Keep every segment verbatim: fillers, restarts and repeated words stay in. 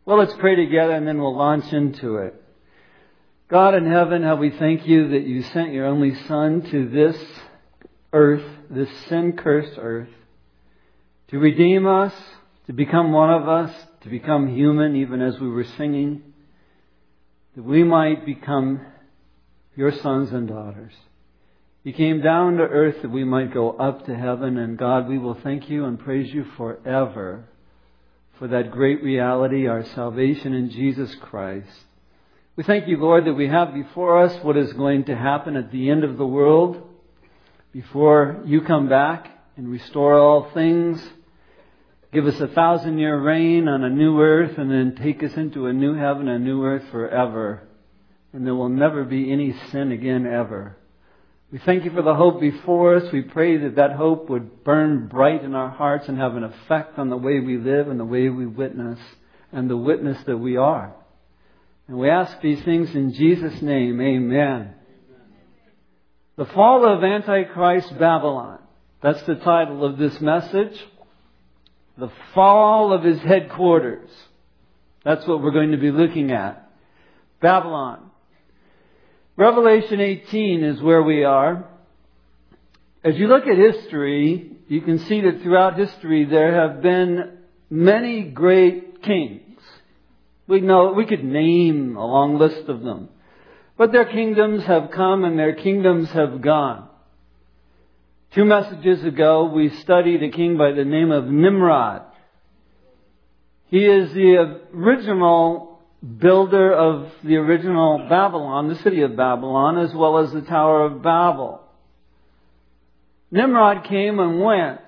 Well, let's pray together and then we'll launch into it. God in heaven, how we thank you that you sent your only Son to this earth, this sin-cursed earth, to redeem us, to become one of us, to become human, even as we were singing, that we might become your sons and daughters. You came down to earth that we might go up to heaven, and God, we will thank you and praise you forever for that great reality, our salvation in Jesus Christ. We thank you, Lord, that we have before us what is going to happen at the end of the world, before you come back and restore all things. Give us a thousand year reign on a new earth, and then take us into a new heaven, a new earth forever. And there will never be any sin again ever. We thank you for the hope before us. We pray that that hope would burn bright in our hearts and have an effect on the way we live and the way we witness and the witness that we are. And we ask these things in Jesus' name. Amen. The fall of Antichrist Babylon. That's the title of this message. The fall of his headquarters. That's what we're going to be looking at. Babylon. Revelation eighteen is where we are. As you look at history, you can see that throughout history there have been many great kings. We know, we could name a long list of them. But their kingdoms have come and their kingdoms have gone. Two messages ago, we studied a king by the name of Nimrod. He is the original builder of the original Babylon, the city of Babylon, as well as the Tower of Babel. Nimrod came and went.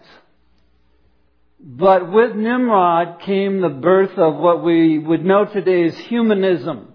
But with Nimrod came the birth of what we would know today as humanism.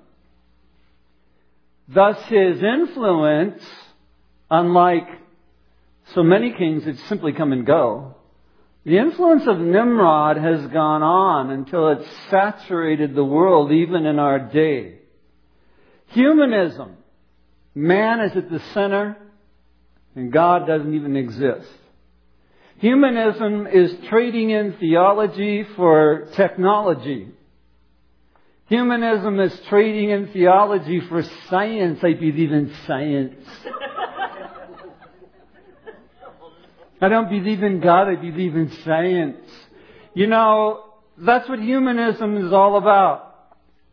Thus his influence, unlike so many kings that simply come and go, the influence of Nimrod has gone on until it's saturated the world, even in our day. Humanism. Man is at the center, and God doesn't even exist. Humanism is trading in theology for technology. Humanism is trading in theology for science. I believe in science. I don't believe in God, I believe in science. You know, that's what humanism is all about.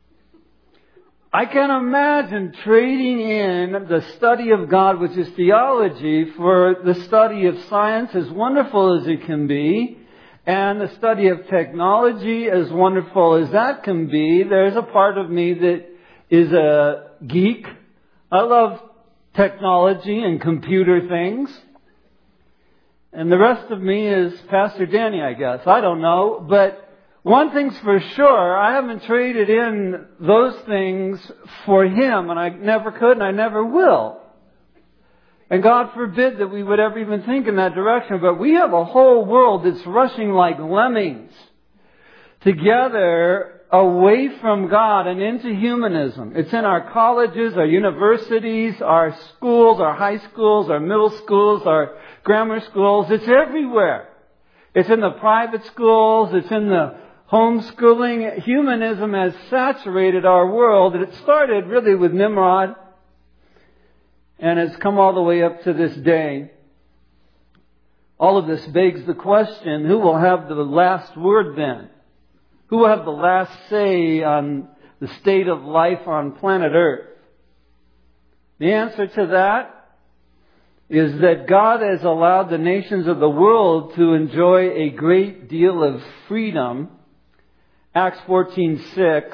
I can imagine trading in the study of God, which is theology, for the study of science, as wonderful as it can be, and the study of technology, as wonderful as that can be. There's a part of me that is a geek. I love technology and computer things. And the rest of me is Pastor Danny, I guess. I don't know. But one thing's for sure, I haven't traded in those things for Him. And I never could and I never will. And God forbid that we would ever even think in that direction. But we have a whole world that's rushing like lemmings together away from God and into humanism. It's in our colleges, our universities, our schools, our high schools, our middle schools, our grammar schools. It's everywhere. It's in the private schools. It's in the homeschooling. Humanism has saturated our world. And it started really with Nimrod. And it's come all the way up to this day. All of this begs the question, who will have the last word then? Who will have the last say on the state of life on planet Earth? The answer to that is that God has allowed the nations of the world to enjoy a great deal of freedom. Acts fourteen six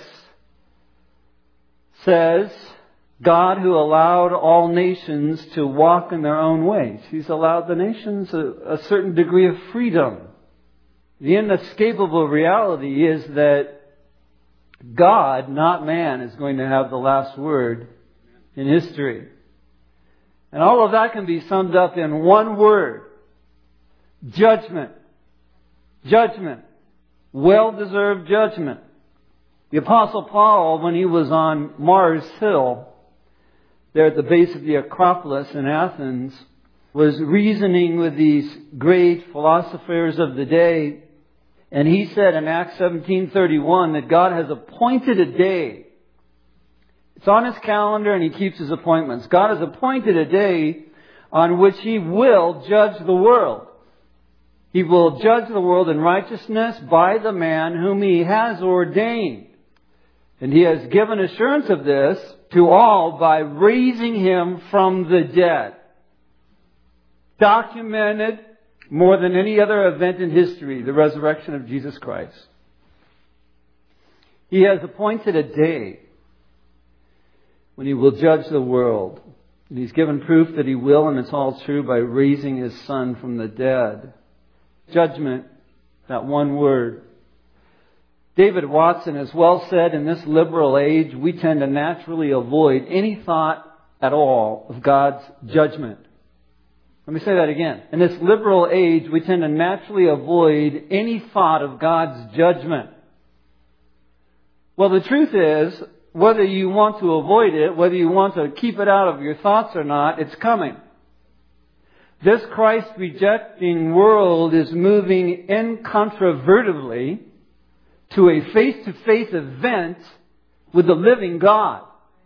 says, God who allowed all nations to walk in their own ways. He's allowed the nations a, a certain degree of freedom. The inescapable reality is that God, not man, is going to have the last word in history. And all of that can be summed up in one word. Judgment. Judgment. Well-deserved judgment. The Apostle Paul, when he was on Mars Hill, there at the base of the Acropolis in Athens, was reasoning with these great philosophers of the day. And he said in Acts seventeen thirty-one that God has appointed a day. It's on his calendar and he keeps his appointments. God has appointed a day on which he will judge the world. He will judge the world in righteousness by the man whom he has ordained. And he has given assurance of this to all by raising him from the dead. Documented more than any other event in history, the resurrection of Jesus Christ. He has appointed a day when he will judge the world. And he's given proof that he will, and it's all true, by raising his Son from the dead. Judgment, that one word. David Watson has well said, in this liberal age, we tend to naturally avoid any thought at all of God's judgment. Let me say that again. In this liberal age, we tend to naturally avoid any thought of God's judgment. Well, the truth is, whether you want to avoid it, whether you want to keep it out of your thoughts or not, it's coming. This Christ-rejecting world is moving incontrovertibly to a face-to-face event with the living God.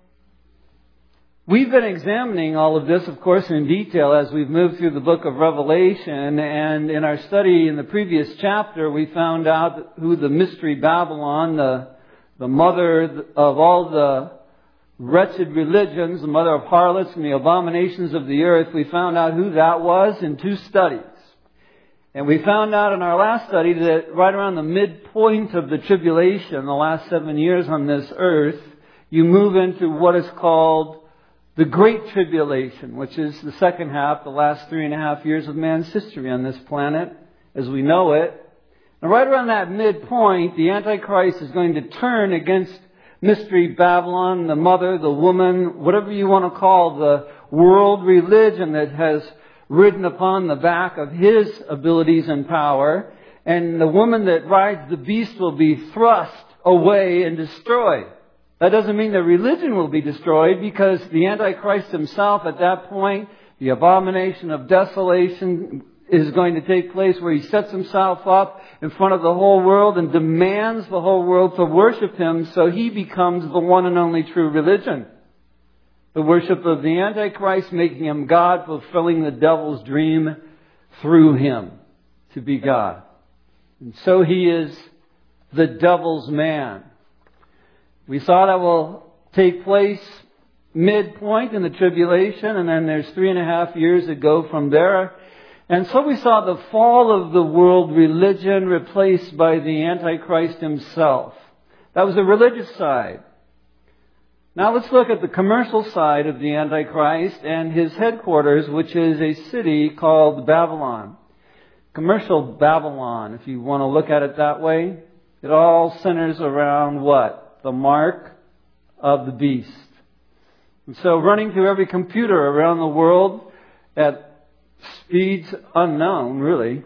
We've been examining all of this, of course, in detail as we've moved through the book of Revelation. And in our study in the previous chapter, we found out who the mystery Babylon, the, the mother of all the wretched religions, the mother of harlots and the abominations of the earth, we found out who that was in two studies. And we found out in our last study that right around the midpoint of the tribulation, the last seven years on this earth, you move into what is called the Great Tribulation, which is the second half, the last three and a half years of man's history on this planet as we know it. And right around that midpoint, the Antichrist is going to turn against Mystery Babylon, the mother, the woman, whatever you want to call the world religion that has ridden upon the back of his abilities and power. And the woman that rides the beast will be thrust away and destroyed. That doesn't mean that religion will be destroyed, because the Antichrist himself at that point, the abomination of desolation is going to take place, where he sets himself up in front of the whole world and demands the whole world to worship him, so he becomes the one and only true religion. The worship of the Antichrist, making him God, fulfilling the devil's dream through him to be God. And so he is the devil's man. We saw that will take place midpoint in the tribulation, and then there's three and a half years that go from there. And so we saw the fall of the world religion replaced by the Antichrist himself. That was the religious side. Now let's look at the commercial side of the Antichrist and his headquarters, which is a city called Babylon. Commercial Babylon, if you want to look at it that way. It all centers around what? The mark of the beast. And so running through every computer around the world at speeds unknown, really,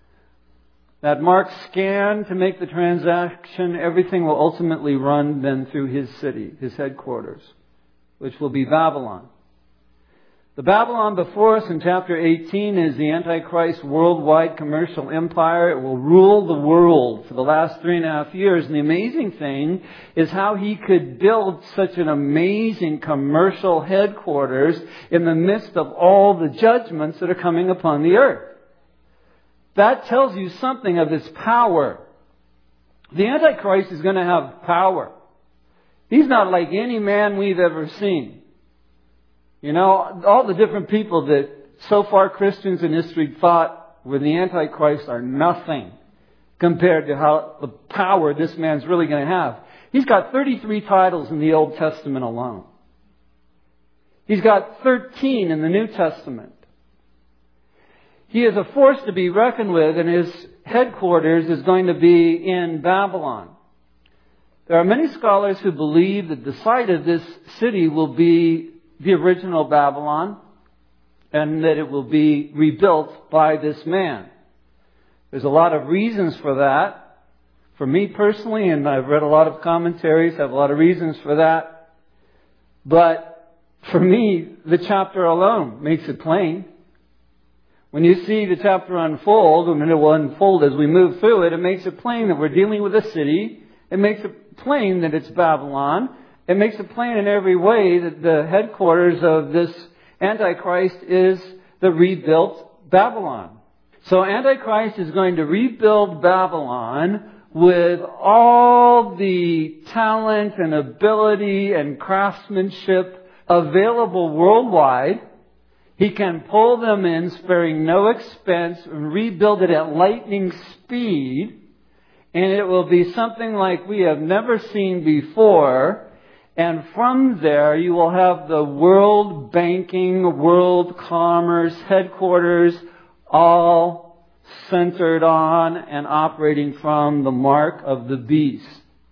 that mark scanned to make the transaction, everything will ultimately run then through his city, his headquarters, which will be Babylon. The Babylon before us in chapter eighteen is the Antichrist worldwide commercial empire. It will rule the world for the last three and a half years. And the amazing thing is how he could build such an amazing commercial headquarters in the midst of all the judgments that are coming upon the earth. That tells you something of his power. The Antichrist is going to have power. He's not like any man we've ever seen. You know, all the different people that so far Christians in history thought were the Antichrist are nothing compared to how the power this man's really going to have. He's got thirty-three titles in the Old Testament alone. He's got thirteen in the New Testament. He is a force to be reckoned with, and his headquarters is going to be in Babylon. There are many scholars who believe that the site of this city will be the original Babylon, and that it will be rebuilt by this man. There's a lot of reasons for that. For me personally, and I've read a lot of commentaries, have a lot of reasons for that. But for me, the chapter alone makes it plain. When you see the chapter unfold, and it will unfold as we move through it, it makes it plain that we're dealing with a city. It makes it plain that it's Babylon. It makes it plain in every way that the headquarters of this Antichrist is the rebuilt Babylon. So Antichrist is going to rebuild Babylon with all the talent and ability and craftsmanship available worldwide. He can pull them in, sparing no expense, and rebuild it at lightning speed. And it will be something like we have never seen before. And from there, you will have the world banking, world commerce headquarters all centered on and operating from the mark of the beast.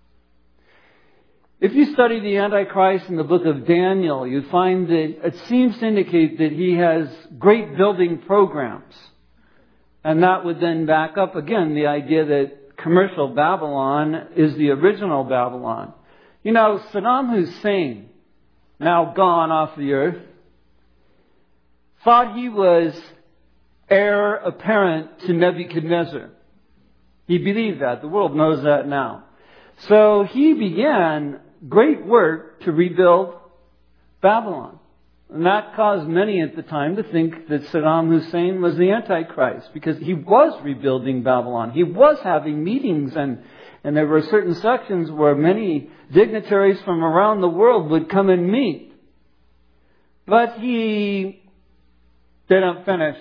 If you study the Antichrist in the book of Daniel, you find that it seems to indicate that he has great building programs. And that would then back up again the idea that commercial Babylon is the original Babylon. You know, Saddam Hussein, now gone off the earth, thought he was heir apparent to Nebuchadnezzar. He believed that. The world knows that now. So he began great work to rebuild Babylon. And that caused many at the time to think that Saddam Hussein was the Antichrist, because he was rebuilding Babylon. He was having meetings, and, and there were certain sections where many dignitaries from around the world would come and meet. But he didn't finish.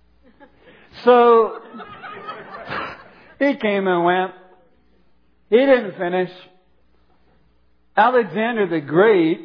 So he came and went. He didn't finish. Alexander the Great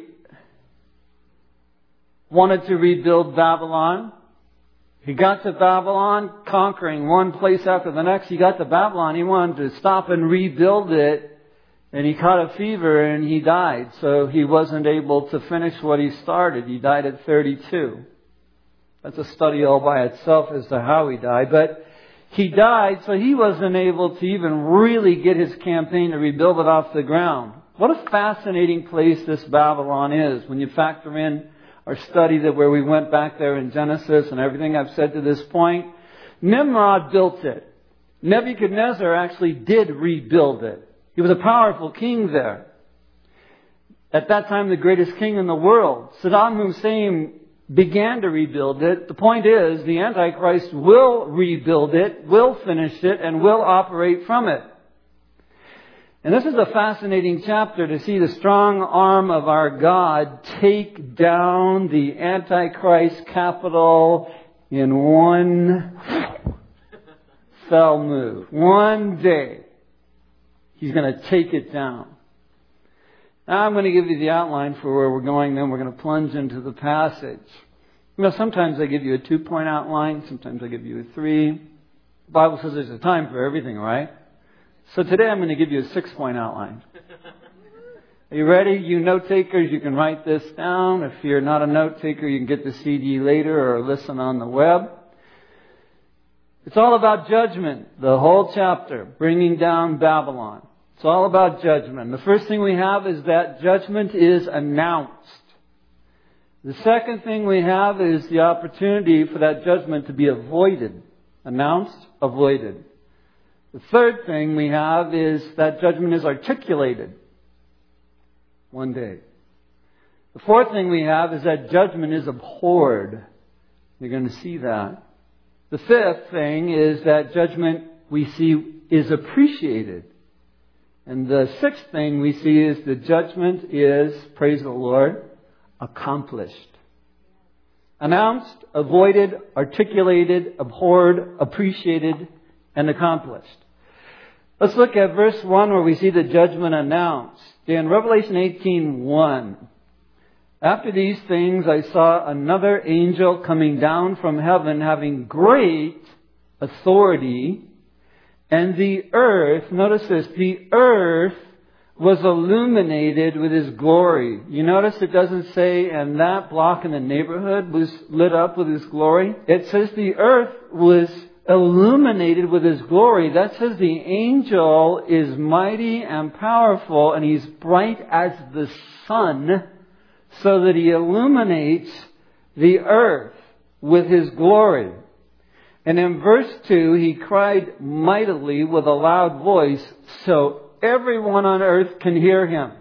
wanted to rebuild Babylon. He got to Babylon, conquering one place after the next. He got to Babylon. He wanted to stop and rebuild it. And he caught a fever and he died. So he wasn't able to finish what he started. He died at thirty-two. That's a study all by itself as to how he died. But he died, so he wasn't able to even really get his campaign to rebuild it off the ground. What a fascinating place this Babylon is when you factor in our study that where we went back there in Genesis and everything I've said to this point. Nimrod built it. Nebuchadnezzar actually did rebuild it. He was a powerful king there. At that time, the greatest king in the world. Saddam Hussein began to rebuild it. The point is, the Antichrist will rebuild it, will finish it, and will operate from it. And this is a fascinating chapter to see the strong arm of our God take down the Antichrist capital in one fell move. One day, He's going to take it down. Now I'm going to give you the outline for where we're going, then we're going to plunge into the passage. You know, sometimes I give you a two-point outline, sometimes I give you a three. The Bible says there's a time for everything, right? So today I'm going to give you a six-point outline. Are you ready? You note-takers, you can write this down. If you're not a note-taker, you can get the C D later or listen on the web. It's all about judgment, the whole chapter, bringing down Babylon. It's all about judgment. The first thing we have is that judgment is announced. The second thing we have is the opportunity for that judgment to be avoided. Announced, avoided. The third thing we have is that judgment is articulated one day. The fourth thing we have is that judgment is abhorred. You're going to see that. The fifth thing is that judgment we see is appreciated. And the sixth thing we see is the judgment is, praise the Lord, accomplished. Announced, avoided, articulated, abhorred, appreciated, and accomplished. Let's look at verse one where we see the judgment announced. In Revelation eighteen one, after these things I saw another angel coming down from heaven having great authority, and the earth, notice this, the earth was illuminated with His glory. You notice it doesn't say, and that block in the neighborhood was lit up with His glory. It says the earth was illuminated with His glory. That says the angel is mighty and powerful, and he's bright as the sun, so that he illuminates the earth with his glory. And in verse two, he cried mightily with a loud voice, so everyone on earth can hear him.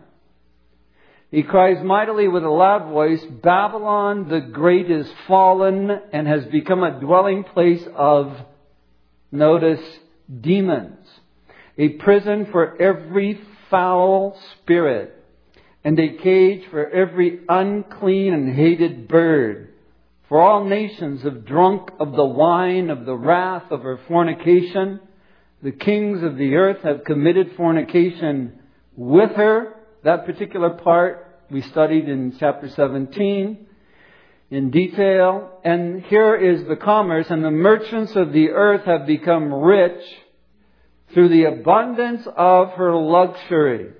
He cries mightily with a loud voice, Babylon the Great is fallen and has become a dwelling place of, notice, demons. A prison for every foul spirit and a cage for every unclean and hated bird. For all nations have drunk of the wine of the wrath of her fornication. The kings of the earth have committed fornication with her. That particular part we studied in chapter seventeen in detail. And here is the commerce. And the merchants of the earth have become rich through the abundance of her luxury.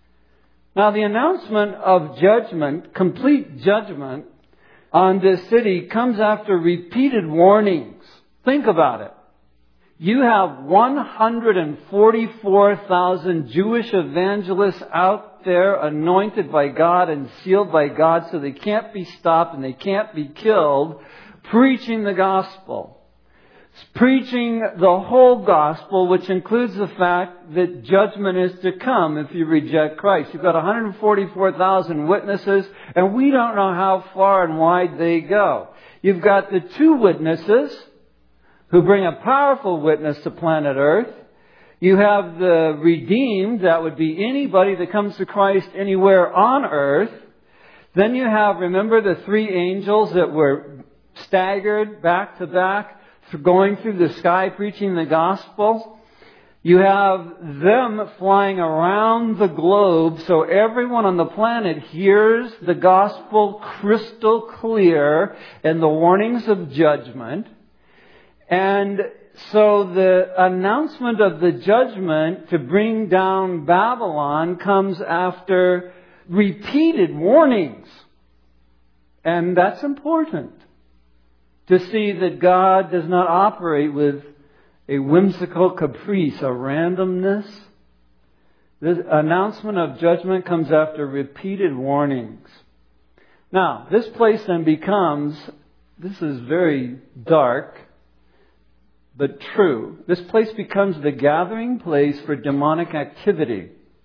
Now the announcement of judgment, complete judgment on this city comes after repeated warnings. Think about it. You have one hundred forty-four thousand Jewish evangelists out there anointed by God and sealed by God so they can't be stopped and they can't be killed, preaching the gospel. Preaching the whole gospel, which includes the fact that judgment is to come if you reject Christ. You've got one hundred forty-four thousand witnesses, and we don't know how far and wide they go. You've got the two witnesses who bring a powerful witness to planet Earth. You have the redeemed, that would be anybody that comes to Christ anywhere on earth. Then you have, remember, the three angels that were staggered back to back, going through the sky preaching the gospel. You have them flying around the globe so everyone on the planet hears the gospel crystal clear and the warnings of judgment. And so the announcement of the judgment to bring down Babylon comes after repeated warnings. And that's important. To see that God does not operate with a whimsical caprice, a randomness. The announcement of judgment comes after repeated warnings. Now, this place then becomes, this is very dark, but true. This place becomes the gathering place for demonic activity.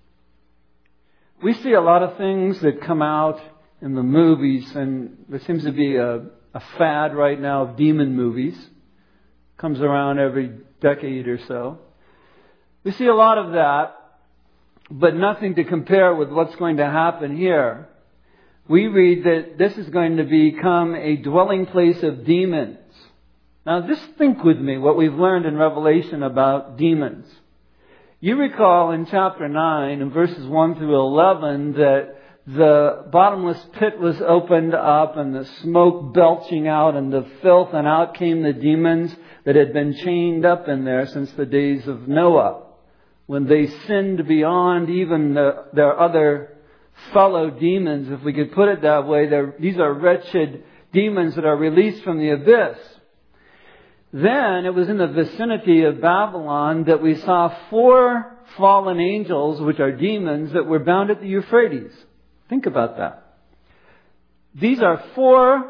We see a lot of things that come out in the movies, and there seems to be a A fad right now of demon movies. Comes around every decade or so. We see a lot of that, but nothing to compare with what's going to happen here. We read that this is going to become a dwelling place of demons. Now just think with me what we've learned in Revelation about demons. You recall in chapter nine, in verses one through eleven, that the bottomless pit was opened up and the smoke belching out and the filth, and out came the demons that had been chained up in there since the days of Noah, when they sinned beyond even the, their other fellow demons, if we could put it that way. These are wretched demons that are released from the abyss. Then it was in the vicinity of Babylon that we saw four fallen angels, which are demons, that were bound at the Euphrates. Think about that. These are four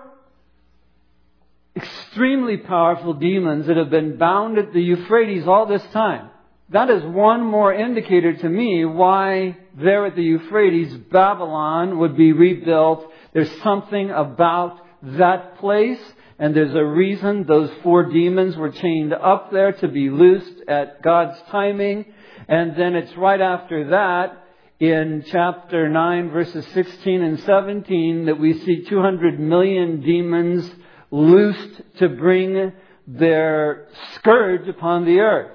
extremely powerful demons that have been bound at the Euphrates all this time. That is one more indicator to me why there at the Euphrates, Babylon would be rebuilt. There's something about that place, and there's a reason those four demons were chained up there to be loosed at God's timing. And then it's right after that, in chapter nine, verses sixteen and seventeen, that we see two hundred million demons loosed to bring their scourge upon the earth.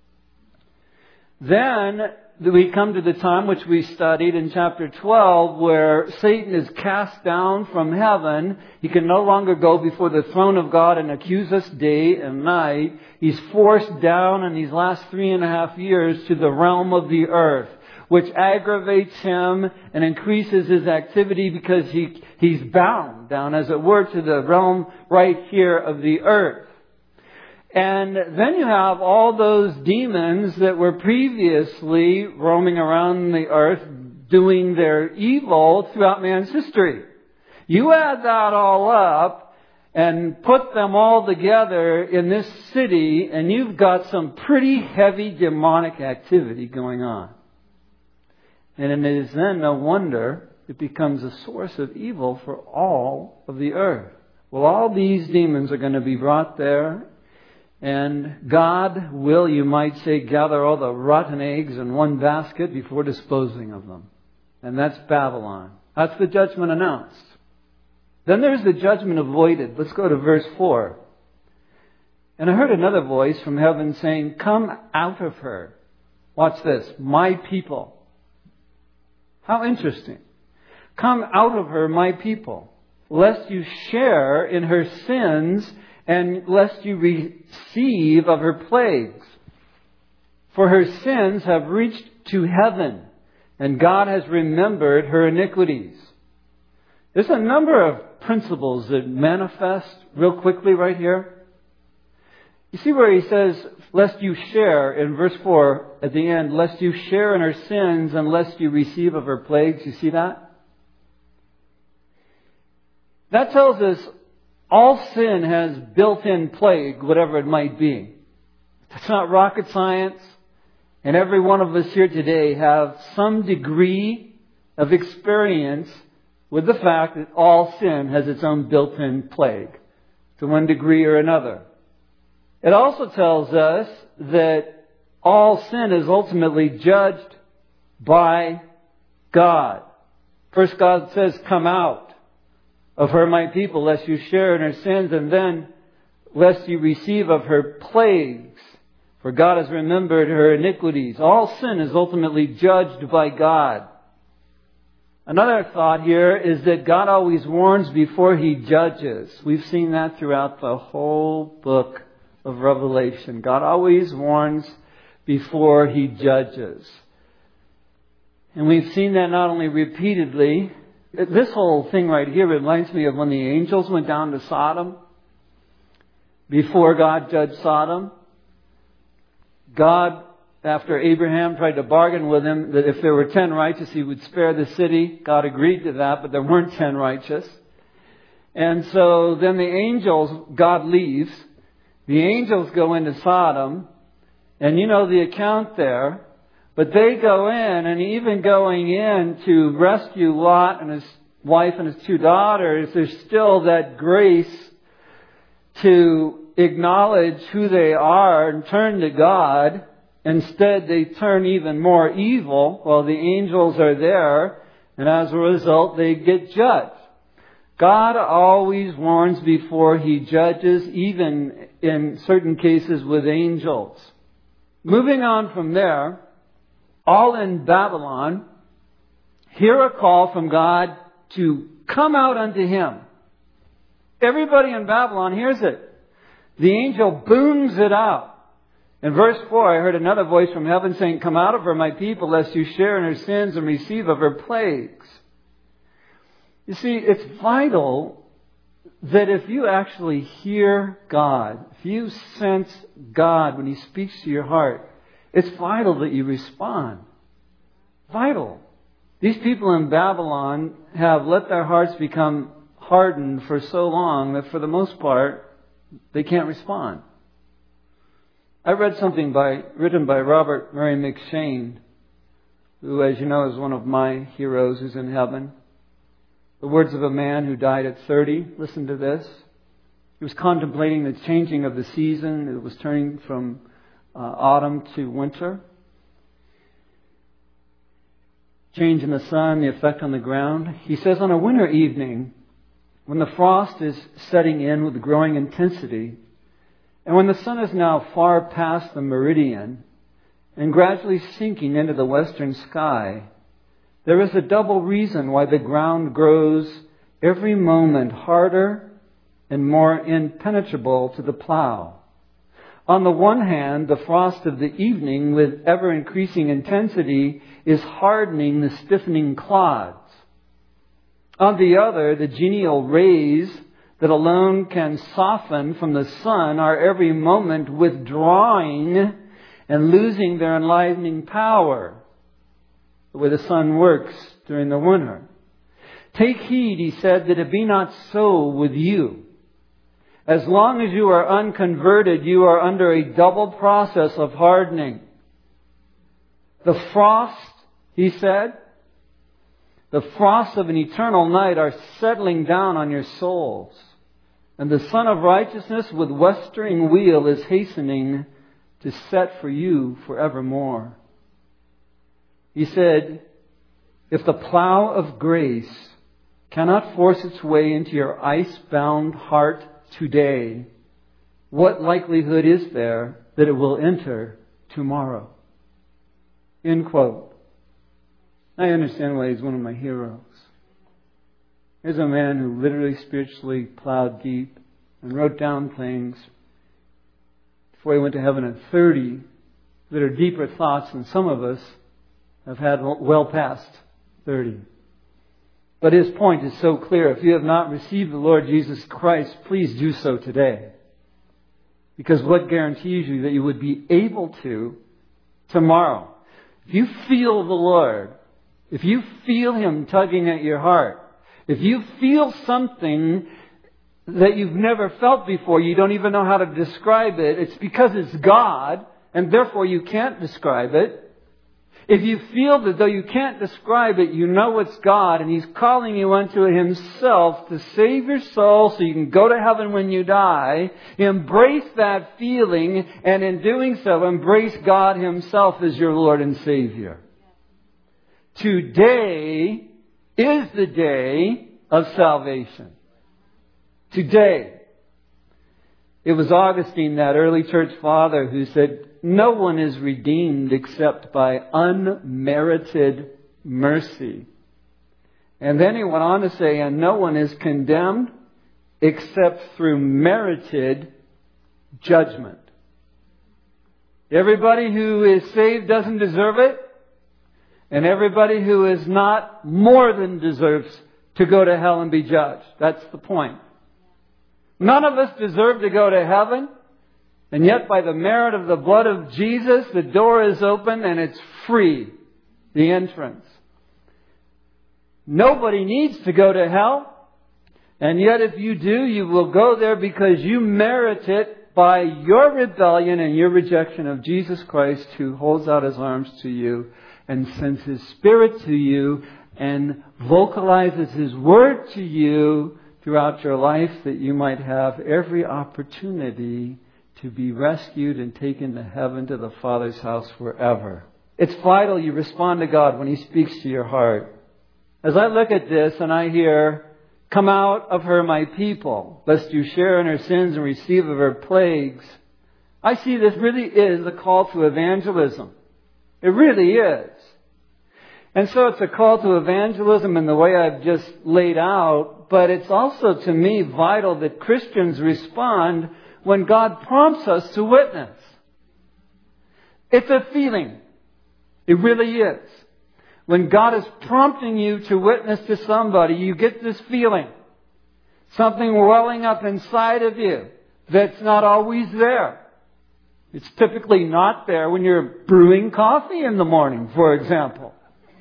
Then we come to the time which we studied in chapter twelve, where Satan is cast down from heaven. He can no longer go before the throne of God and accuse us day and night. He's forced down in these last three and a half years to the realm of the earth, which aggravates him and increases his activity because he he's bound down, as it were, to the realm right here of the earth. And then you have all those demons that were previously roaming around the earth doing their evil throughout man's history. You add that all up, and put them all together in this city, and you've got some pretty heavy demonic activity going on. And it is then no wonder it becomes a source of evil for all of the earth. Well, all these demons are going to be brought there, and God will, you might say, gather all the rotten eggs in one basket before disposing of them. And that's Babylon. That's the judgment announced. Then there's the judgment avoided. Let's go to verse four. And I heard another voice from heaven saying, "Come out of her." Watch this. My people. How interesting. "Come out of her, my people, lest you share in her sins and lest you receive of her plagues. For her sins have reached to heaven, and God has remembered her iniquities." There's a number of principles that manifest real quickly right here. You see where he says, lest you share, in verse four at the end, lest you share in her sins and lest you receive of her plagues. You see that? That tells us all sin has built-in plague, whatever it might be. It's not rocket science. And every one of us here today have some degree of experience with the fact that all sin has its own built-in plague to one degree or another. It also tells us that all sin is ultimately judged by God. First, God says, "Come out of her, my people, lest you share in her sins, and then lest you receive of her plagues. For God has remembered her iniquities." All sin is ultimately judged by God. Another thought here is that God always warns before He judges. We've seen that throughout the whole book of Revelation. God always warns before He judges. And we've seen that not only repeatedly. This whole thing right here reminds me of when the angels went down to Sodom before God judged Sodom. God, after Abraham tried to bargain with him that if there were ten righteous, He would spare the city. God agreed to that, but there weren't ten righteous. And so then the angels, God leaves. The angels go into Sodom, and you know the account there. But they go in, and even going in to rescue Lot and his wife and his two daughters, there's still that grace to acknowledge who they are and turn to God. Instead, they turn even more evil while the angels are there, and as a result, they get judged. God always warns before He judges, even in certain cases with angels. Moving on from there, all in Babylon, hear a call from God to come out unto Him. Everybody in Babylon hears it. The angel booms it out. In verse four, I heard another voice from heaven saying, "Come out of her, my people, lest you share in her sins and receive of her plagues." You see, it's vital that if you actually hear God, if you sense God when He speaks to your heart, it's vital that you respond. Vital. These people in Babylon have let their hearts become hardened for so long that for the most part, they can't respond. I read something by written by Robert Murray McCheyne, who, as you know, is one of my heroes who's in heaven. The words of a man who died at thirty. Listen to this. He was contemplating the changing of the season. It was turning from uh, autumn to winter. Change in the sun, the effect on the ground. He says, on a winter evening, when the frost is setting in with growing intensity, and when the sun is now far past the meridian and gradually sinking into the western sky, there is a double reason why the ground grows every moment harder and more impenetrable to the plow. On the one hand, the frost of the evening with ever-increasing intensity is hardening the stiffening clods. On the other, the genial rays that alone can soften from the sun are every moment withdrawing and losing their enlivening power, the way the sun works during the winter. Take heed, he said, that it be not so with you. As long as you are unconverted, you are under a double process of hardening. The frost, he said, the frosts of an eternal night are settling down on your souls. And the Son of Righteousness with westering wheel is hastening to set for you forevermore. He said, if the plow of grace cannot force its way into your ice-bound heart today, what likelihood is there that it will enter tomorrow? End quote. I understand why he's one of my heroes. Here's a man who literally spiritually plowed deep and wrote down things before he went to heaven at thirty that are deeper thoughts than some of us have had well past thirty. But his point is so clear. If you have not received the Lord Jesus Christ, please do so today. Because what guarantees you that you would be able to tomorrow? If you feel the Lord, if you feel Him tugging at your heart, if you feel something that you've never felt before, you don't even know how to describe it, it's because it's God, and therefore you can't describe it. If you feel that though you can't describe it, you know it's God, and He's calling you unto Himself to save your soul so you can go to heaven when you die, embrace that feeling, and in doing so, embrace God Himself as your Lord and Savior. Today is the day of salvation. Today. It was Augustine, that early church father, who said, no one is redeemed except by unmerited mercy. And then he went on to say, and no one is condemned except through merited judgment. Everybody who is saved doesn't deserve it. And everybody who is not more than deserves to go to hell and be judged. That's the point. None of us deserve to go to heaven. And yet by the merit of the blood of Jesus, the door is open and it's free. The entrance. Nobody needs to go to hell. And yet if you do, you will go there because you merit it by your rebellion and your rejection of Jesus Christ, who holds out His arms to you and sends His Spirit to you and vocalizes His Word to you throughout your life, that you might have every opportunity to be rescued and taken to heaven, to the Father's house forever. It's vital you respond to God when He speaks to your heart. As I look at this and I hear, come out of her, my people, lest you share in her sins and receive of her plagues, I see this really is a call to evangelism. It really is. And so it's a call to evangelism in the way I've just laid out, but it's also to me vital that Christians respond when God prompts us to witness. It's a feeling. It really is. When God is prompting you to witness to somebody, you get this feeling. Something welling up inside of you that's not always there. It's typically not there when you're brewing coffee in the morning, for example.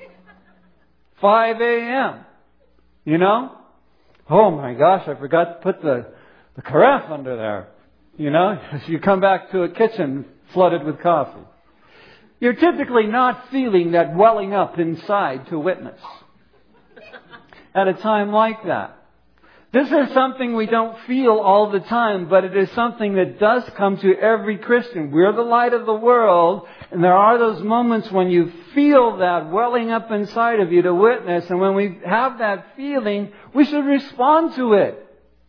five a.m. You know? Oh my gosh, I forgot to put the, the carafe under there. You know, you come back to a kitchen flooded with coffee. You're typically not feeling that welling up inside to witness at a time like that. This is something we don't feel all the time, but it is something that does come to every Christian. We're the light of the world, and there are those moments when you feel that welling up inside of you to witness, and when we have that feeling, we should respond to it.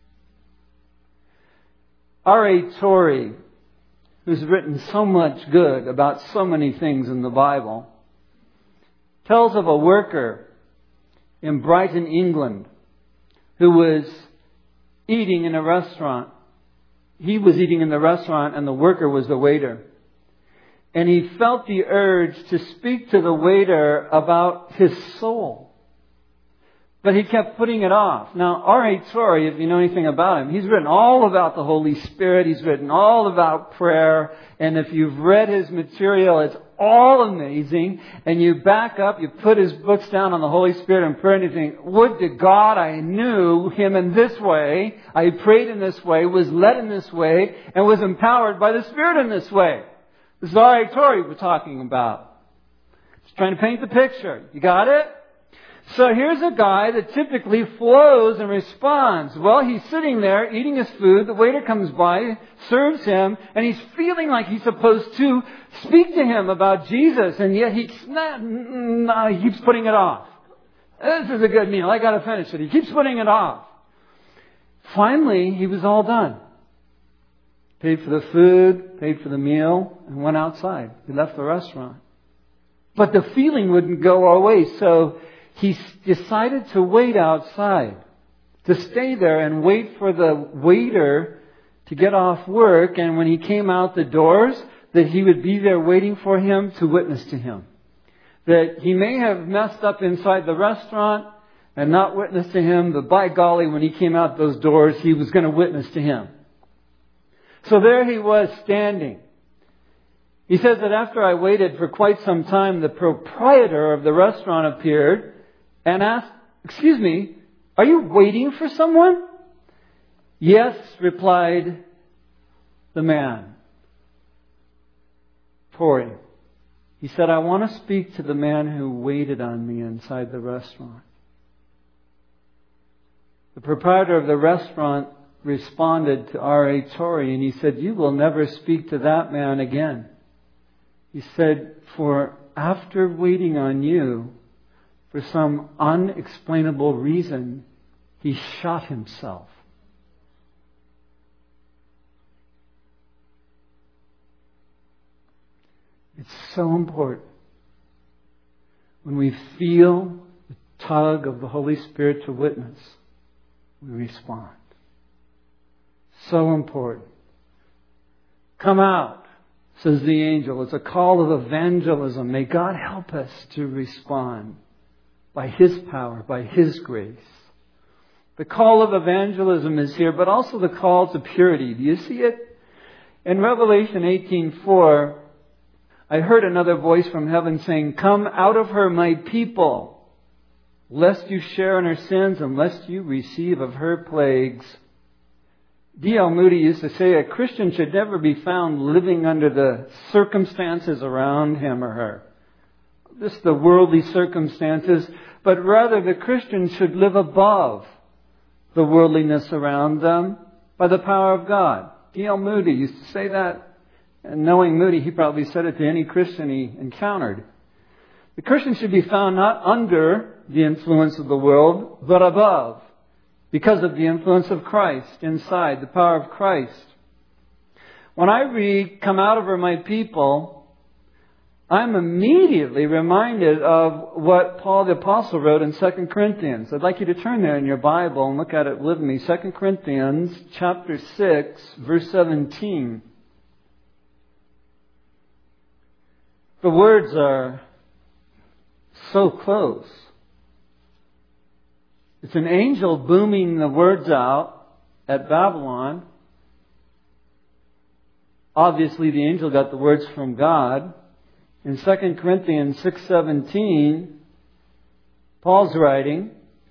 R A Torrey, who's written so much good about so many things in the Bible, tells of a worker in Brighton, England, who was eating in a restaurant. He was eating in the restaurant and the worker was the waiter. And he felt the urge to speak to the waiter about his soul. But he kept putting it off. Now, R A Torrey, if you know anything about him, he's written all about the Holy Spirit. He's written all about prayer. And if you've read his material, it's all amazing. And you back up, you put his books down on the Holy Spirit and prayer, and you think, would to God I knew him in this way. I prayed in this way, was led in this way, and was empowered by the Spirit in this way. This is R A Torrey we're talking about. Just trying to paint the picture. You got it? So here's a guy that typically flows and responds. Well, he's sitting there eating his food. The waiter comes by, serves him, and he's feeling like he's supposed to speak to him about Jesus, and yet he, nah, he keeps putting it off. This is a good meal. I got to finish it. He keeps putting it off. Finally, he was all done. Paid for the food, paid for the meal, and went outside. He left the restaurant. But the feeling wouldn't go away, so he decided to wait outside, to stay there and wait for the waiter to get off work. And when he came out the doors, that he would be there waiting for him to witness to him. That he may have messed up inside the restaurant and not witnessed to him, but by golly, when he came out those doors, he was going to witness to him. So there he was standing. He says that after I waited for quite some time, the proprietor of the restaurant appeared and asked, "Excuse me, are you waiting for someone?" "Yes," replied the man. Torrey. He said, "I want to speak to the man who waited on me inside the restaurant." The proprietor of the restaurant responded to R A Torrey and he said, "You will never speak to that man again." He said, "For after waiting on you, for some unexplainable reason, he shot himself." It's so important. When we feel the tug of the Holy Spirit to witness, we respond. So important. Come out, says the angel. It's a call of evangelism. May God help us to respond by His power, by His grace. The call of evangelism is here, but also the call to purity. Do you see it? In Revelation eighteen four, I heard another voice from heaven saying, "Come out of her, my people, lest you share in her sins and lest you receive of her plagues." D L Moody used to say a Christian should never be found living under the circumstances around him or her. Just the worldly circumstances, but rather the Christian should live above the worldliness around them by the power of God. D L Moody used to say that. And knowing Moody, he probably said it to any Christian he encountered. The Christian should be found not under the influence of the world, but above, because of the influence of Christ inside, the power of Christ. When I read, "Come out of her, my people," I'm immediately reminded of what Paul the Apostle wrote in Second Corinthians. I'd like you to turn there in your Bible and look at it with me. Second Corinthians chapter six, verse seventeen. The words are so close. It's an angel booming the words out at Babylon. Obviously, the angel got the words from God. In Second Corinthians six seventeen, Paul's writing,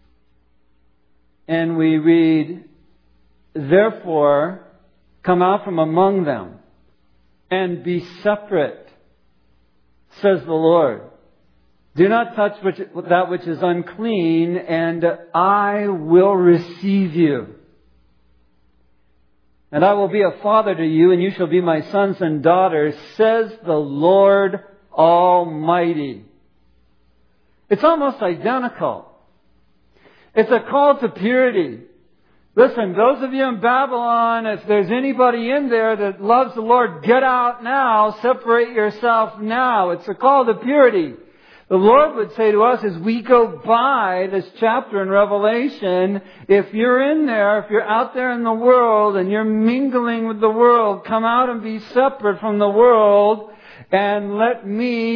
and we read, "Therefore, come out from among them and be separate, says the Lord. Do not touch which, that which is unclean, and I will receive you. And I will be a father to you, and you shall be my sons and daughters, says the Lord Almighty." It's almost identical. It's a call to purity. Listen, those of you in Babylon, if there's anybody in there that loves the Lord, get out now. Separate yourself now. It's a call to purity. The Lord would say to us as we go by this chapter in Revelation, if you're in there, if you're out there in the world and you're mingling with the world, come out and be separate from the world and let me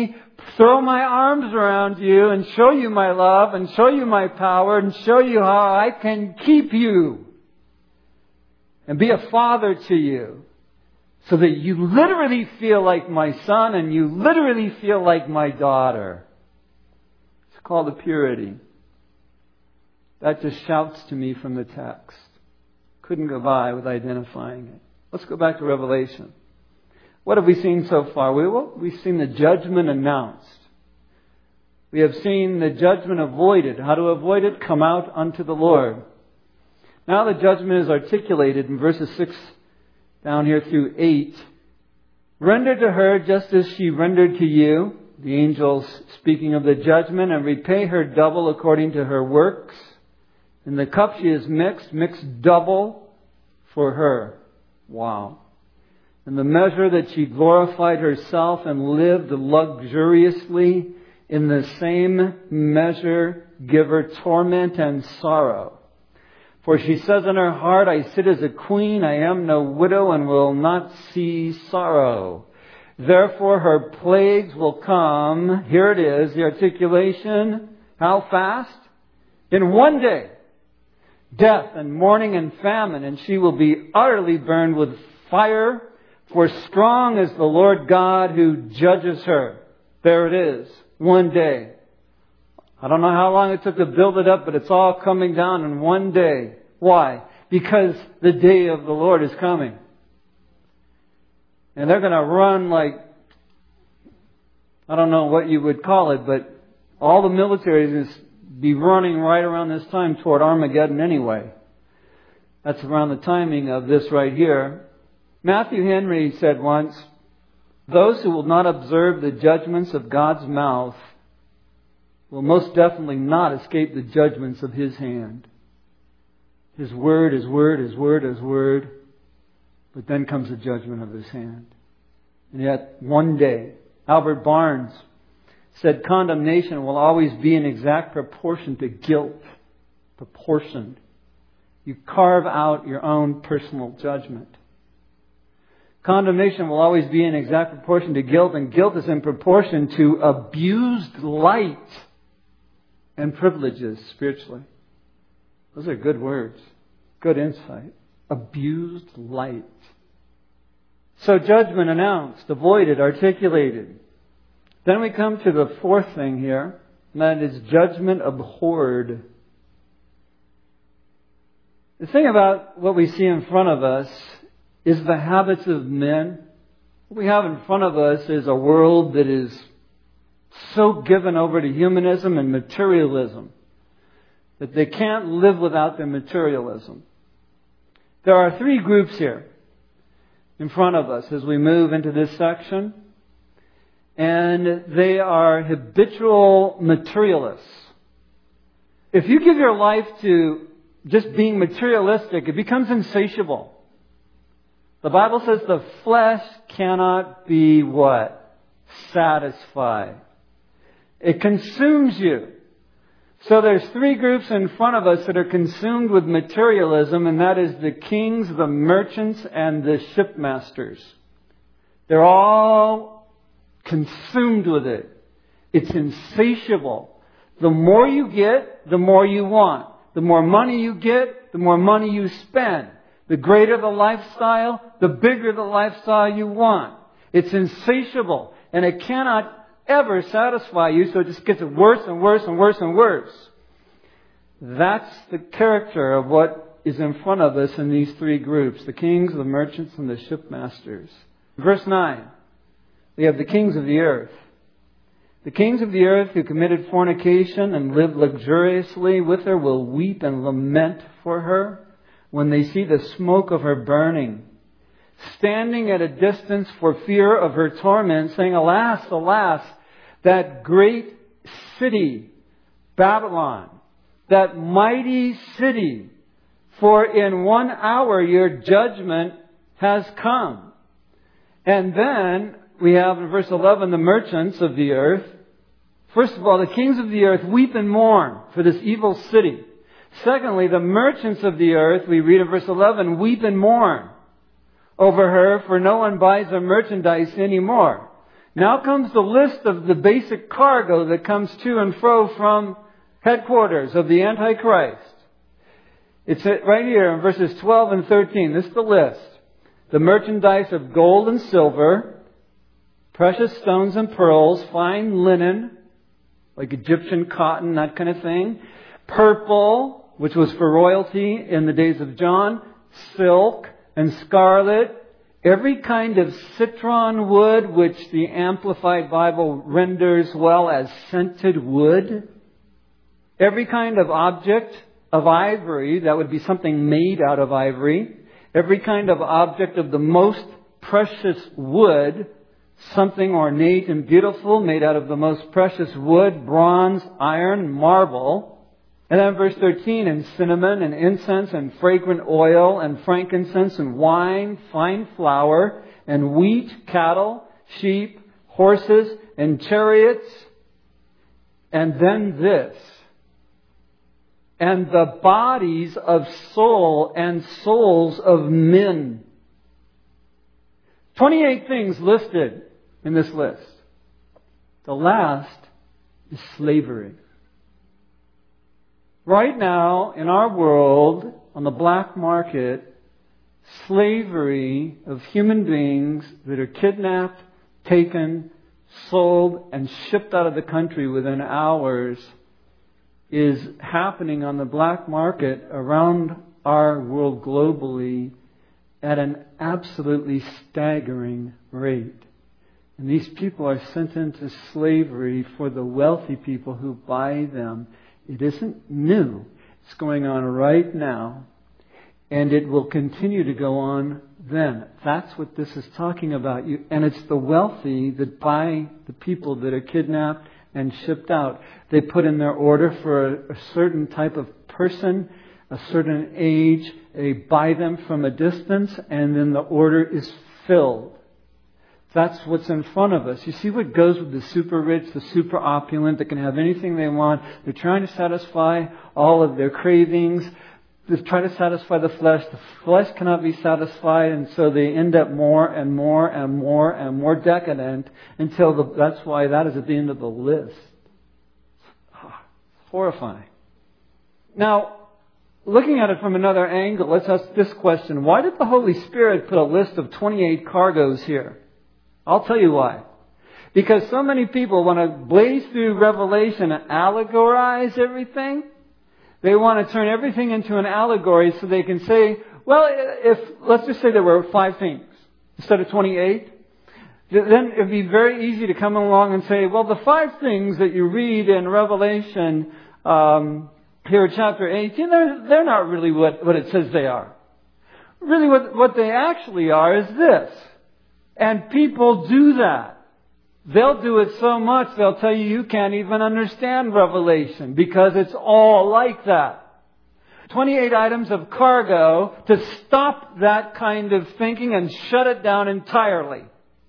throw my arms around you and show you my love and show you my power and show you how I can keep you and be a father to you so that you literally feel like my son and you literally feel like my daughter. It's called the purity. That just shouts to me from the text. Couldn't go by with identifying it. Let's go back to Revelation. What have we seen so far? We, well, we've seen the judgment announced. We have seen the judgment avoided. How to avoid it? Come out unto the Lord. Now the judgment is articulated in verses six down here through eight. Render to her just as she rendered to you, the angels speaking of the judgment, and repay her double according to her works. In the cup she is mixed, mixed double for her. Wow. In the measure that she glorified herself and lived luxuriously, in the same measure give her torment and sorrow. For she says in her heart, I sit as a queen, I am no widow, and will not see sorrow. Therefore her plagues will come. Here it is, the articulation. How fast? In one day. Death and mourning and famine, and she will be utterly burned with fire. For strong is the Lord God who judges her. There it is. One day. I don't know how long it took to build it up, but it's all coming down in one day. Why? Because the day of the Lord is coming. And they're going to run like, I don't know what you would call it, but all the military is going to be running right around this time toward Armageddon anyway. That's around the timing of this right here. Matthew Henry said once, those who will not observe the judgments of God's mouth will most definitely not escape the judgments of His hand. His word, His word, His word, His word. But then comes the judgment of His hand. And yet, one day, Albert Barnes said condemnation will always be in exact proportion to guilt. Proportioned. You carve out your own personal judgment. Condemnation will always be in exact proportion to guilt, and guilt is in proportion to abused light and privileges spiritually. Those are good words. Good insight. Abused light. So judgment announced, avoided, articulated. Then we come to the fourth thing here, and that is judgment abhorred. The thing about what we see in front of us is the habits of men. What we have in front of us is a world that is so given over to humanism and materialism that they can't live without their materialism. There are three groups here in front of us as we move into this section. And they are habitual materialists. If you give your life to just being materialistic, it becomes insatiable. The Bible says the flesh cannot be what? Satisfied. It consumes you. So there's three groups in front of us that are consumed with materialism, and that is the kings, the merchants, and the shipmasters. They're all consumed with it. It's insatiable. The more you get, the more you want. The more money you get, the more money you spend. The greater the lifestyle, the bigger the lifestyle you want. It's insatiable. And it cannot ever satisfy you, so it just gets worse and worse and worse and worse. That's the character of what is in front of us in these three groups. The kings, the merchants, and the shipmasters. Verse nine. We have the kings of the earth. The kings of the earth who committed fornication and lived luxuriously with her will weep and lament for her when they see the smoke of her burning, standing at a distance for fear of her torment, saying, alas, alas, that great city, Babylon, that mighty city, for in one hour your judgment has come. And then we have in verse eleven the merchants of the earth. First of all, the kings of the earth weep and mourn for this evil city. Secondly, the merchants of the earth, we read in verse eleven, weep and mourn over her, for no one buys her merchandise anymore. Now comes the list of the basic cargo that comes to and fro from headquarters of the Antichrist. It's right here in verses twelve and thirteen. This is the list. The merchandise of gold and silver, precious stones and pearls, fine linen, like Egyptian cotton, that kind of thing. Purple, which was for royalty in the days of John. Silk and scarlet. Every kind of citron wood, which the Amplified Bible renders well as scented wood. Every kind of object of ivory, that would be something made out of ivory. Every kind of object of the most precious wood, something ornate and beautiful, made out of the most precious wood, bronze, iron, marble. And then verse thirteen, and cinnamon and incense and fragrant oil and frankincense and wine, fine flour and wheat, cattle, sheep, horses and chariots. And then this. And the bodies of soul and souls of men. twenty-eight things listed in this list. The last is slavery. Right now, in our world, on the black market, slavery of human beings that are kidnapped, taken, sold, and shipped out of the country within hours is happening on the black market around our world globally at an absolutely staggering rate. And these people are sent into slavery for the wealthy people who buy them. It isn't new. It's going on right now. And it will continue to go on then. That's what this is talking about. You, and it's the wealthy that buy the people that are kidnapped and shipped out. They put in their order for a, a certain type of person, a certain age. They buy them from a distance, and then the order is filled. That's what's in front of us. You see what goes with the super rich, the super opulent, that can have anything they want. They're trying to satisfy all of their cravings. They try to satisfy the flesh. The flesh cannot be satisfied, and so they end up more and more and more and more decadent until the, that's why that is at the end of the list. It's horrifying. Now, looking at it from another angle, let's ask this question. Why did the Holy Spirit put a list of twenty-eight cargoes here? I'll tell you why. Because so many people want to blaze through Revelation and allegorize everything. They want to turn everything into an allegory so they can say, well, if, let's just say there were five things instead of twenty-eight, then it'd be very easy to come along and say, well, the five things that you read in Revelation, um, here in chapter eighteen, they're, they're not really what, what it says they are. Really what, what they actually are is this. And people do that. They'll do it so much, they'll tell you you can't even understand Revelation because it's all like that. twenty-eight items of cargo to stop that kind of thinking and shut it down entirely.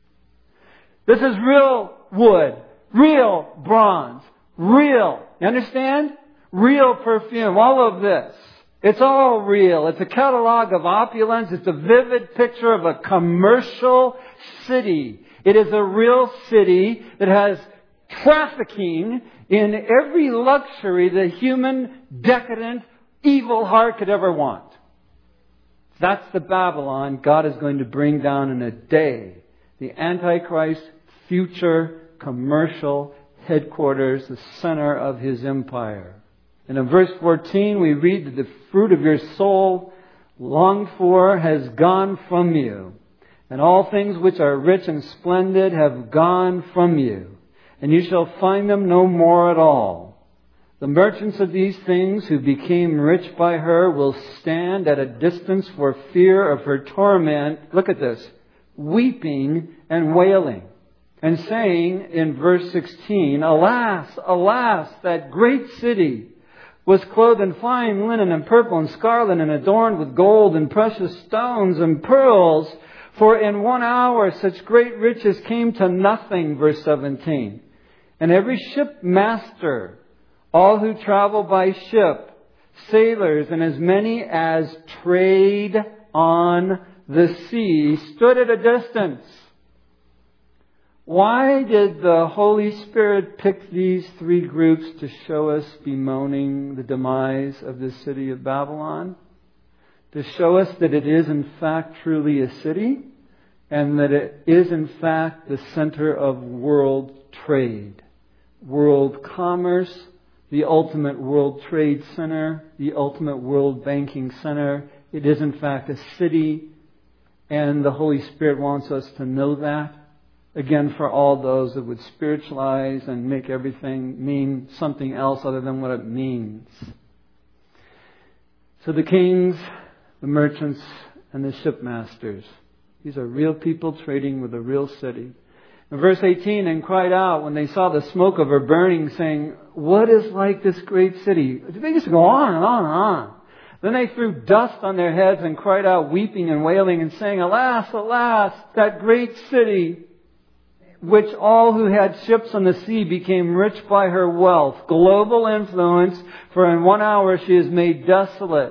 This is real wood, real bronze, real, you understand? Real perfume, all of this. It's all real. It's a catalog of opulence. It's a vivid picture of a commercial city. It is a real city that has trafficking in every luxury the human, decadent, evil heart could ever want. That's the Babylon God is going to bring down in a day. The Antichrist, future commercial headquarters, the center of his empire. And in verse fourteen, we read that the fruit of your soul longed for has gone from you. And all things which are rich and splendid have gone from you. And you shall find them no more at all. The merchants of these things who became rich by her will stand at a distance for fear of her torment. Look at this. Weeping and wailing. And saying in verse sixteen, Alas, alas, that great city was clothed in fine linen and purple and scarlet and adorned with gold and precious stones and pearls. For in one hour such great riches came to nothing, verse seventeen. And every shipmaster, all who travel by ship, sailors, and as many as trade on the sea, stood at a distance. Why did the Holy Spirit pick these three groups to show us bemoaning the demise of the city of Babylon? To show us that it is in fact truly a city, and that it is in fact the center of world trade, world commerce, the ultimate world trade center, the ultimate world banking center. It is in fact a city, and the Holy Spirit wants us to know that. Again, for all those that would spiritualize and make everything mean something else other than what it means. So the kings, the merchants, and the shipmasters. These are real people trading with a real city. In verse eighteen, and cried out when they saw the smoke of her burning, saying, what is like this great city? They just go on and on and on. Then they threw dust on their heads and cried out, weeping and wailing and saying, alas, alas, that great city, which all who had ships on the sea became rich by her wealth. Global influence, for in one hour she is made desolate.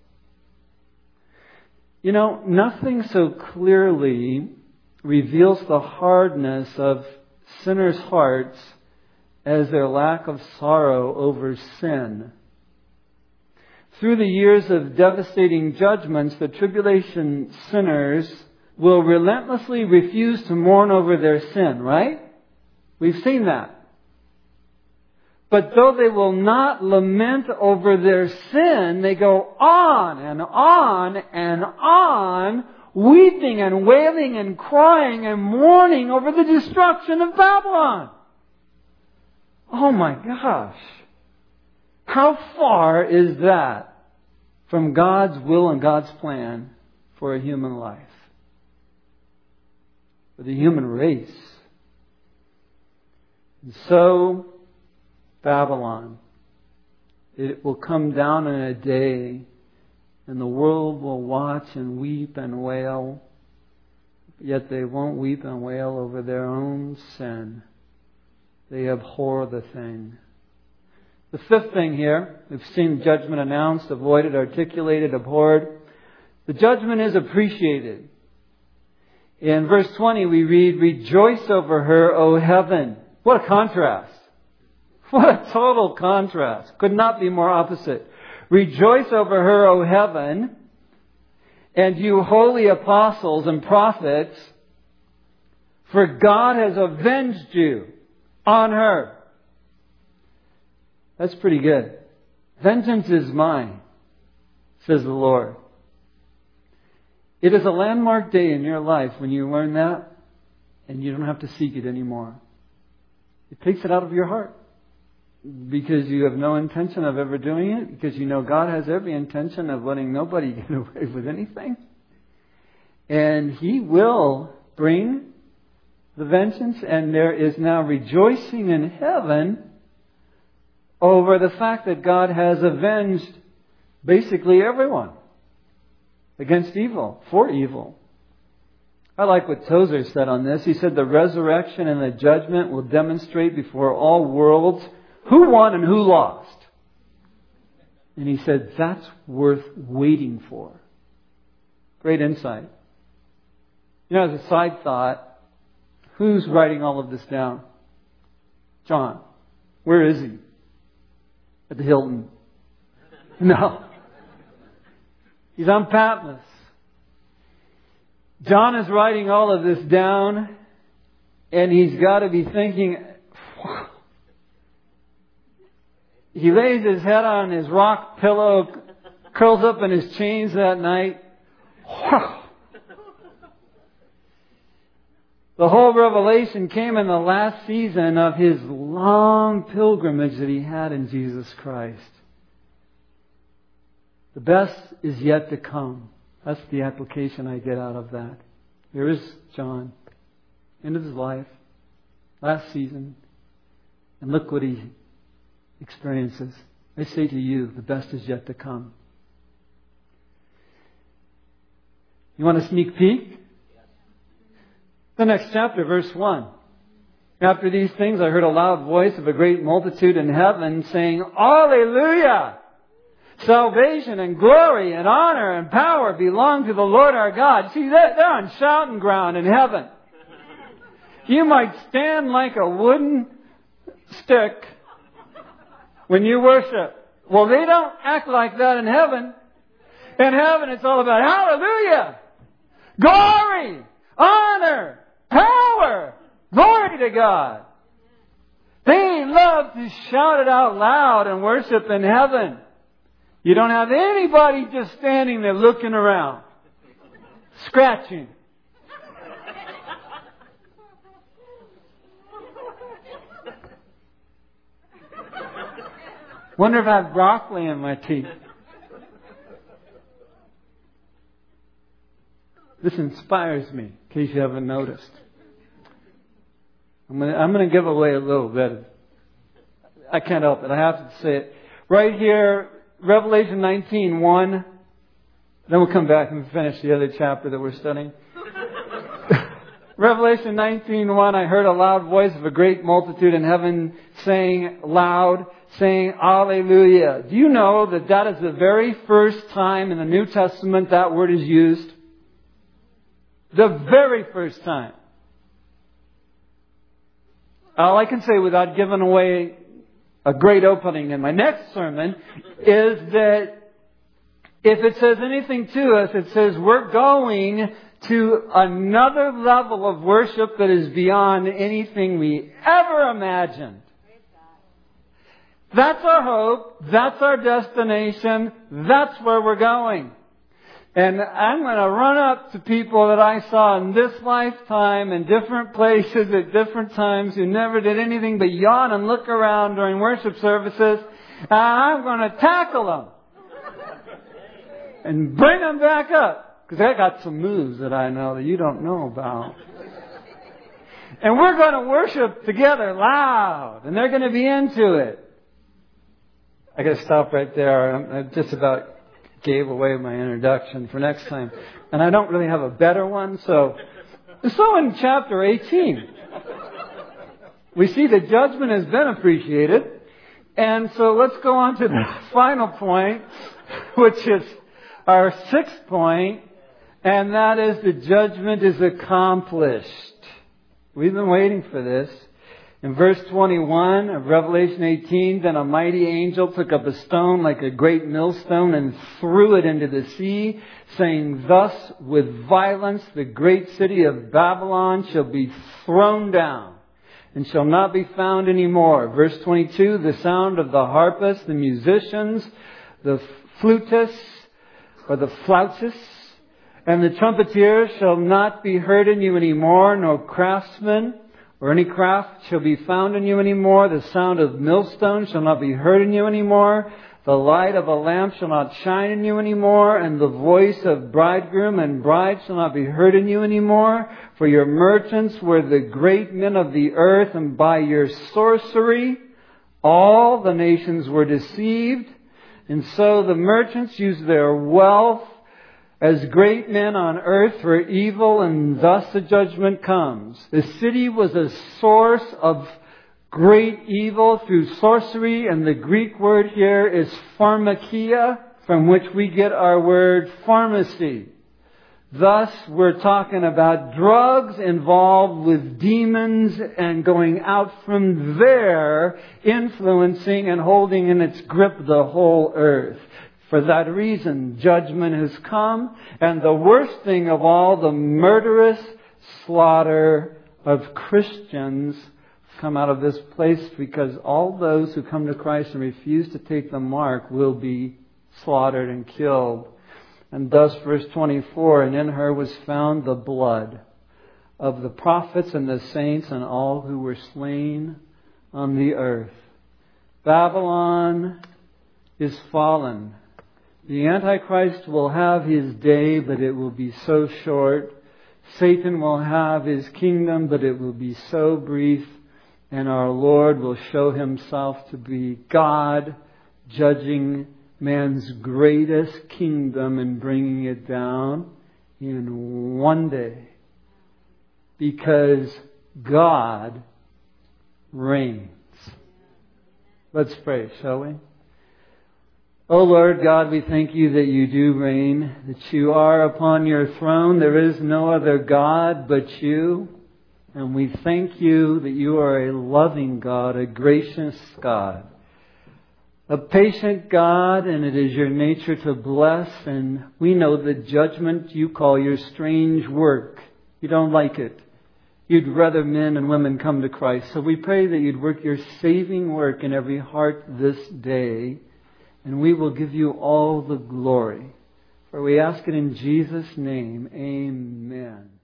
You know, nothing so clearly reveals the hardness of sinners' hearts as their lack of sorrow over sin. Through the years of devastating judgments, the tribulation sinners will relentlessly refuse to mourn over their sin, right? We've seen that. But though they will not lament over their sin, they go on and on and on, weeping and wailing and crying and mourning over the destruction of Babylon. Oh my gosh. How far is that from God's will and God's plan for a human life? For the human race. And so, Babylon, it will come down in a day, and the world will watch and weep and wail, yet they won't weep and wail over their own sin. They abhor the thing. The fifth thing here, we've seen judgment announced, avoided, articulated, abhorred. The judgment is appreciated. In verse twenty we read, rejoice over her, O heaven. What a contrast. What a total contrast. Could not be more opposite. Rejoice over her, O heaven, and you holy apostles and prophets, for God has avenged you on her. That's pretty good. Vengeance is mine, says the Lord. It is a landmark day in your life when you learn that, and you don't have to seek it anymore. It takes it out of your heart. Because you have no intention of ever doing it. Because you know God has every intention of letting nobody get away with anything. And He will bring the vengeance. And there is now rejoicing in heaven over the fact that God has avenged basically everyone against evil, for evil. I like what Tozer said on this. He said the resurrection and the judgment will demonstrate before all worlds who won and who lost. And he said, that's worth waiting for. Great insight. You know, as a side thought, who's writing all of this down? John. Where is he? At the Hilton. No. He's on Patmos. John is writing all of this down, and he's got to be thinking, wow. He lays his head on his rock pillow, curls up in his chains that night. Wow. The whole revelation came in the last season of his long pilgrimage that he had in Jesus Christ. The best is yet to come. That's the application I get out of that. Here is John, end of his life, last season, and look what he experiences. I say to you, the best is yet to come. You want a sneak peek? The next chapter, verse one. After these things I heard a loud voice of a great multitude in heaven saying, Alleluia! Salvation and glory and honor and power belong to the Lord our God. See, they're on shouting ground in heaven. You might stand like a wooden stick when you worship. Well, they don't act like that in heaven. In heaven, it's all about hallelujah, glory, honor, power, glory to God. They love to shout it out loud and worship in heaven. You don't have anybody just standing there looking around, scratching. Wonder if I have broccoli in my teeth. This inspires me, in case you haven't noticed. I'm going to, I'm going to give away a little bit. I can't help it. I have to say it. Right here, Revelation nineteen one. Then we'll come back and finish the other chapter that we're studying. Revelation nineteen one. I heard a loud voice of a great multitude in heaven saying loud, saying, Alleluia. Do you know that that is the very first time in the New Testament that word is used? The very first time. All I can say without giving away a great opening in my next sermon is that if it says anything to us, it says we're going to another level of worship that is beyond anything we ever imagined. That's our hope. That's our destination. That's where we're going. And I'm going to run up to people that I saw in this lifetime in different places at different times who never did anything but yawn and look around during worship services. And I'm going to tackle them. And bring them back up. Because I got some moves that I know that you don't know about. And we're going to worship together loud. And they're going to be into it. I got to stop right there. I'm, I'm just about gave away my introduction for next time. And I don't really have a better one. So, so in chapter eighteen, we see that judgment has been appreciated. And so let's go on to the final point, which is our sixth point. And that is the judgment is accomplished. We've been waiting for this. In verse twenty-one of Revelation eighteen, then a mighty angel took up a stone like a great millstone and threw it into the sea, saying, thus with violence the great city of Babylon shall be thrown down and shall not be found any more. Verse twenty-two, the sound of the harpists, the musicians, the flutists, or the flautists, and the trumpeters shall not be heard in you any more, no craftsmen, or any craft shall be found in you any more. The sound of millstones shall not be heard in you any more. The light of a lamp shall not shine in you any more. And the voice of bridegroom and bride shall not be heard in you any more. For your merchants were the great men of the earth, and by your sorcery all the nations were deceived. And so the merchants used their wealth as great men on earth for evil, and thus the judgment comes. The city was a source of great evil through sorcery, and the Greek word here is pharmakia, from which we get our word pharmacy. Thus, we're talking about drugs involved with demons and going out from there, influencing and holding in its grip the whole earth. For that reason, judgment has come, and the worst thing of all, the murderous slaughter of Christians come out of this place, because all those who come to Christ and refuse to take the mark will be slaughtered and killed. And thus, verse twenty-four, and in her was found the blood of the prophets and the saints and all who were slain on the earth. Babylon is fallen. The Antichrist will have his day, but it will be so short. Satan will have his kingdom, but it will be so brief. And our Lord will show himself to be God, judging man's greatest kingdom and bringing it down in one day. Because God reigns. Let's pray, shall we? Oh Lord God, we thank you that you do reign, that you are upon your throne. There is no other God but you. And we thank you that you are a loving God, a gracious God, a patient God, and it is your nature to bless. And we know the judgment you call your strange work. You don't like it. You'd rather men and women come to Christ. So we pray that you'd work your saving work in every heart this day. And we will give you all the glory. For we ask it in Jesus' name. Amen.